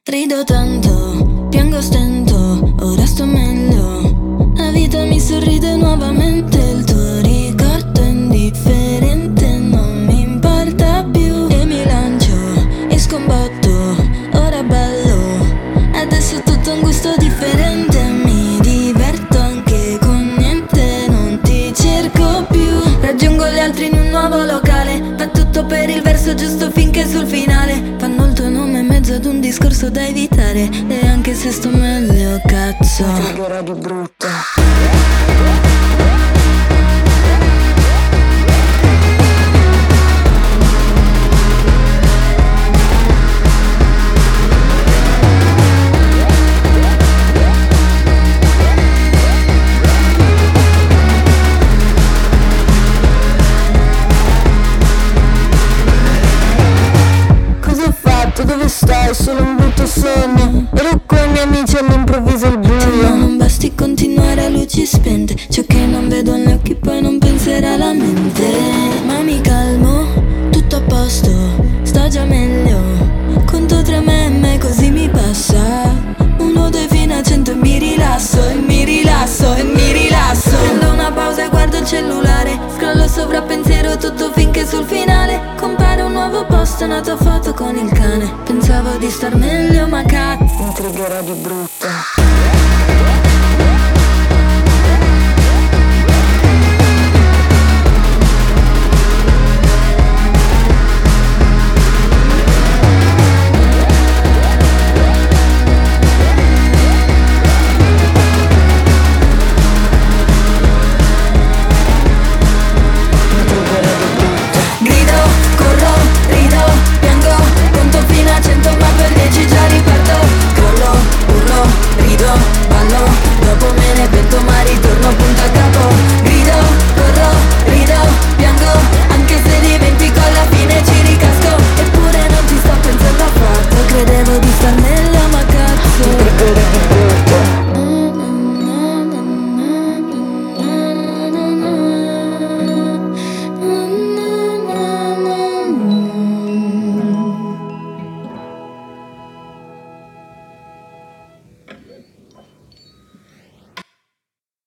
Rido tanto, piango stento, ora sto meglio. La vita mi sorride nuovamente, il tuo ricordo è indifferente, non mi importa più. E mi lancio, e scombotto, ora ballo. Adesso tutto ha un gusto differente, mi diverto anche con niente, non ti cerco più. Raggiungo gli altri in un nuovo locale, va tutto per il verso giusto finché sul finale fanno il tuo nome in mezzo ad un discorso da evitare. E anche se sto meglio, cazzo, mi triggerà di brutto. Dove stai? Solo un brutto sogno. Ero con i miei amici all'improvviso il buio. ma non basti continuare a luci spente, ciò che non vedo negli occhi poi non penserà la mente. Ma mi calmo, tutto a posto, sto già meglio. Conto 3 memme così mi passa. 1, 2 fino a 100 e mi rilasso, e mi rilasso, e mi rilasso. Prendo una pausa e guardo il cellulare, scrollo sopra pensiero tutto finché sul finale compare un nuovo post, una tua foto con il cane. Pensavo di star meglio ma cazzo, mi triggerà di brutto.